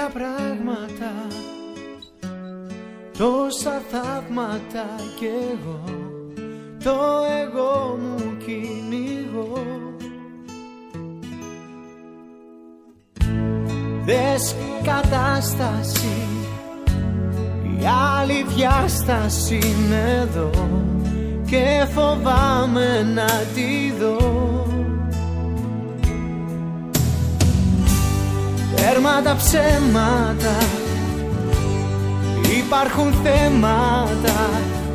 Χίλια πράγματα, τόσα θαύματα κι εγώ το εγώ μου κυνηγώ. Δες κατάσταση, η άλλη διάσταση είναι εδώ και φοβάμαι να τη δω. Τέρμα τα ψέματα, υπάρχουν θέματα,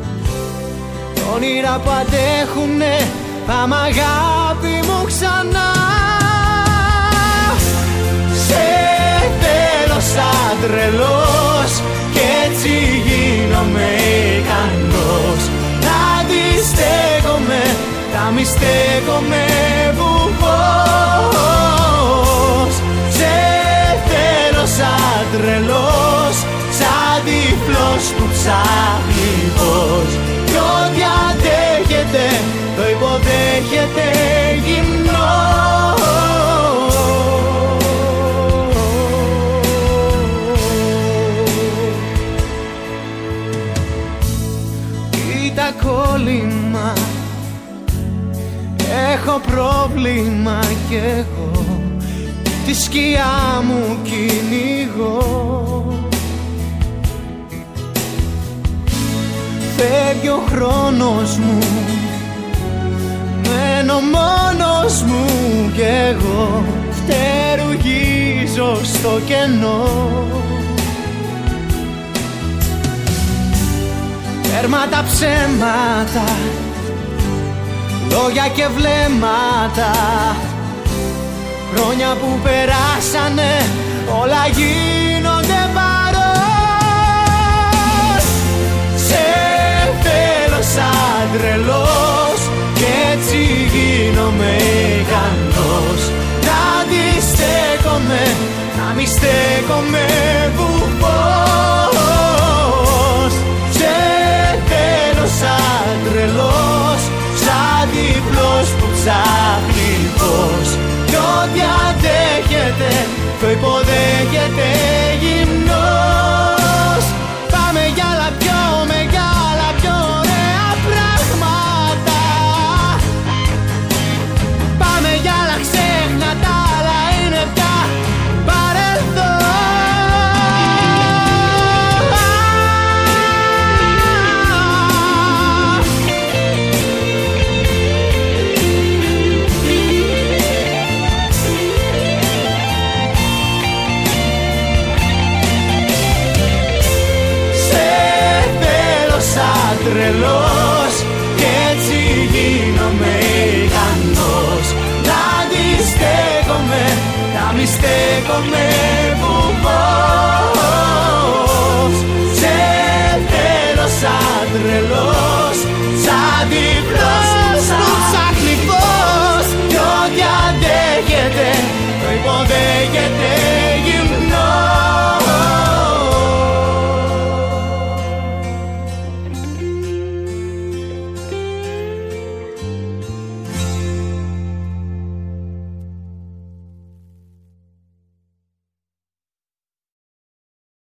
όνειρα που αντέχουνε, πάμε αγάπη μου ξανά. Σε θέλω σαν τρελός κι έτσι γίνομαι ικανός να αντιστέκομαι, να μη στέκομαι βουβός. Σε θέλω σαν τρελός, σαν τυφλός που ψάχνει φως κι ό,τι αντέχεται το υποδέχεται γυμνός. Κοίτα κόλλημα, έχω πρόβλημα κι εγώ, τη σκιά μου κυνηγώ. Φεύγει ο χρόνος μου, μένω μόνος μου κι εγώ φτερουγίζω στο κενό. Τέρμα τα ψέματα, λόγια και βλέμματα, χρόνια που περάσανε όλα γίνονται παρός. Σε θέλω σαν τρελός κι έτσι γίνομαι ικανός να αντιστέκομαι, να μη στέκομαι βουβός. Σε θέλω σαν τρελός, σαν τυφλός που ψάχνει φως κι ό,τι αντέχεται το υποδέχεται γυμνός. Πάμε για άλλα πιο μεγάλα, πιο ωραία πράγματα. Πάμε για άλλα ξέχνατα, άλλα είναι πια παρελθόν. Τρελός κι έτσι γίνομαι ικανός να αντιστέκομαι, να μη στέκομαι βουβός. Σε θέλω σαν τρελός, σαν